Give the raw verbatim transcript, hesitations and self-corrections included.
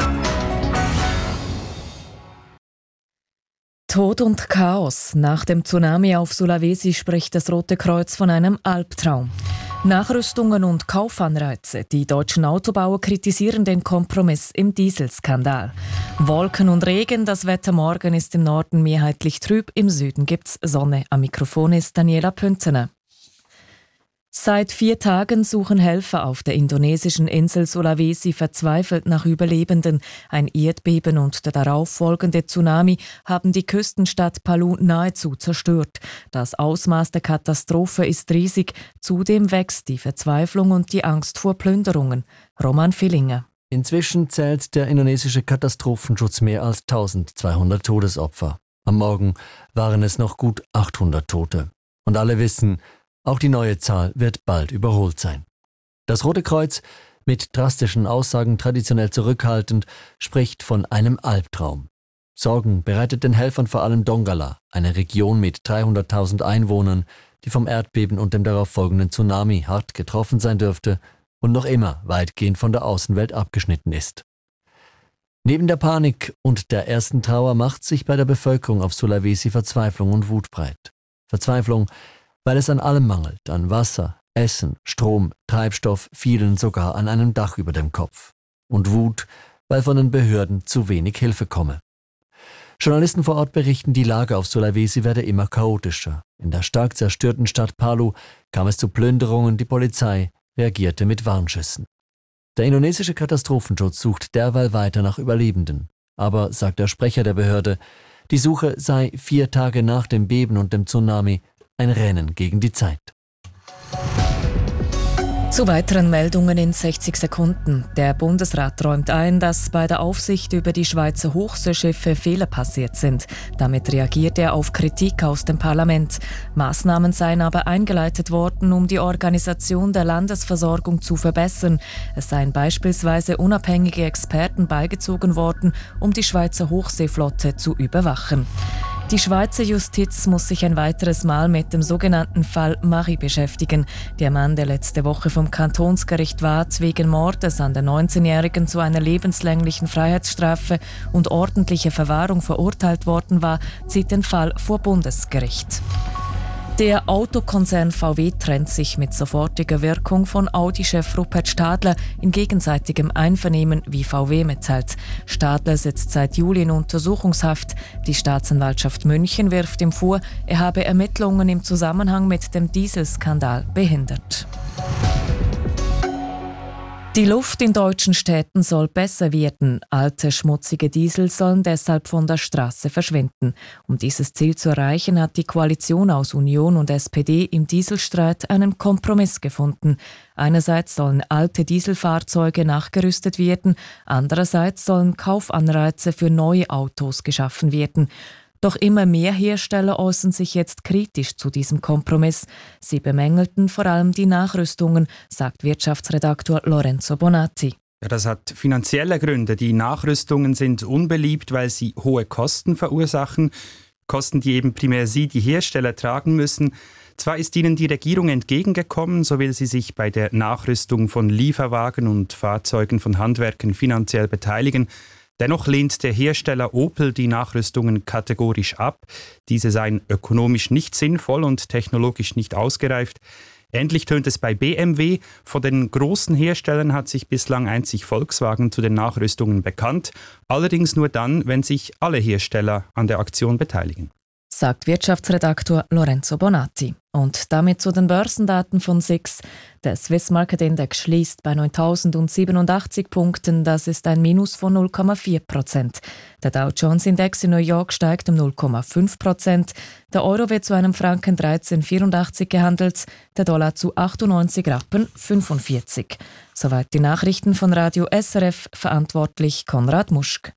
Tod und Chaos. Nach dem Tsunami auf Sulawesi spricht das Rote Kreuz von einem Albtraum. Nachrüstungen und Kaufanreize. Die deutschen Autobauer kritisieren den Kompromiss im Dieselskandal. Wolken und Regen, das Wetter morgen ist im Norden mehrheitlich trüb, im Süden gibt's Sonne. Am Mikrofon ist Daniela Püntener. Seit vier Tagen suchen Helfer auf der indonesischen Insel Sulawesi verzweifelt nach Überlebenden. Ein Erdbeben und der darauffolgende Tsunami haben die Küstenstadt Palu nahezu zerstört. Das Ausmaß der Katastrophe ist riesig. Zudem wächst die Verzweiflung und die Angst vor Plünderungen. Roman Villinger. Inzwischen zählt der indonesische Katastrophenschutz mehr als eintausendzweihundert Todesopfer. Am Morgen waren es noch gut achthundert Tote. Und alle wissen, auch die neue Zahl wird bald überholt sein. Das Rote Kreuz, mit drastischen Aussagen traditionell zurückhaltend, spricht von einem Albtraum. Sorgen bereitet den Helfern vor allem Donggala, eine Region mit dreihunderttausend Einwohnern, die vom Erdbeben und dem darauffolgenden Tsunami hart getroffen sein dürfte und noch immer weitgehend von der Außenwelt abgeschnitten ist. Neben der Panik und der ersten Trauer macht sich bei der Bevölkerung auf Sulawesi Verzweiflung und Wut breit. Verzweiflung, weil es an allem mangelt, an Wasser, Essen, Strom, Treibstoff, vielen sogar an einem Dach über dem Kopf. Und Wut, weil von den Behörden zu wenig Hilfe komme. Journalisten vor Ort berichten, die Lage auf Sulawesi werde immer chaotischer. In der stark zerstörten Stadt Palu kam es zu Plünderungen, die Polizei reagierte mit Warnschüssen. Der indonesische Katastrophenschutz sucht derweil weiter nach Überlebenden. Aber, sagt der Sprecher der Behörde, die Suche sei vier Tage nach dem Beben und dem Tsunami ein Rennen gegen die Zeit. Zu weiteren Meldungen in sechzig Sekunden. Der Bundesrat räumt ein, dass bei der Aufsicht über die Schweizer Hochseeschiffe Fehler passiert sind. Damit reagiert er auf Kritik aus dem Parlament. Maßnahmen seien aber eingeleitet worden, um die Organisation der Landesversorgung zu verbessern. Es seien beispielsweise unabhängige Experten beigezogen worden, um die Schweizer Hochseeflotte zu überwachen. Die Schweizer Justiz muss sich ein weiteres Mal mit dem sogenannten Fall Marie beschäftigen. Der Mann, der letzte Woche vom Kantonsgericht Waadt wegen Mordes an der neunzehnjährigen zu einer lebenslänglichen Freiheitsstrafe und ordentlicher Verwahrung verurteilt worden war, zieht den Fall vor Bundesgericht. Der Autokonzern V W trennt sich mit sofortiger Wirkung von Audi-Chef Rupert Stadler in gegenseitigem Einvernehmen, wie V W mitteilt. Stadler sitzt seit Juli in Untersuchungshaft. Die Staatsanwaltschaft München wirft ihm vor, er habe Ermittlungen im Zusammenhang mit dem Dieselskandal behindert. Die Luft in deutschen Städten soll besser werden. Alte, schmutzige Diesel sollen deshalb von der Straße verschwinden. Um dieses Ziel zu erreichen, hat die Koalition aus Union und S P D im Dieselstreit einen Kompromiss gefunden. Einerseits sollen alte Dieselfahrzeuge nachgerüstet werden, andererseits sollen Kaufanreize für neue Autos geschaffen werden. Doch immer mehr Hersteller äußern sich jetzt kritisch zu diesem Kompromiss. Sie bemängelten vor allem die Nachrüstungen, sagt Wirtschaftsredaktor Lorenzo Bonatti. Ja, das hat finanzielle Gründe. Die Nachrüstungen sind unbeliebt, weil sie hohe Kosten verursachen. Kosten, die eben primär sie, die Hersteller, tragen müssen. Zwar ist ihnen die Regierung entgegengekommen, so will sie sich bei der Nachrüstung von Lieferwagen und Fahrzeugen von Handwerkern finanziell beteiligen. Dennoch lehnt der Hersteller Opel die Nachrüstungen kategorisch ab. Diese seien ökonomisch nicht sinnvoll und technologisch nicht ausgereift. Ähnlich tönt es bei B M W. Von den großen Herstellern hat sich bislang einzig Volkswagen zu den Nachrüstungen bekannt. Allerdings nur dann, wenn sich alle Hersteller an der Aktion beteiligen, sagt Wirtschaftsredaktor Lorenzo Bonatti. Und damit zu den Börsendaten von S I X. Der Swiss Market Index schließt bei neuntausendsiebenundachtzig Punkten. Das ist ein Minus von null Komma vier Prozent. Der Dow Jones Index in New York steigt um null Komma fünf Prozent. Der Euro wird zu einem Franken dreizehn Komma vierundachtzig gehandelt, der Dollar zu achtundneunzig Rappen fünfundvierzig. Soweit die Nachrichten von Radio S R F, verantwortlich Konrad Muschk.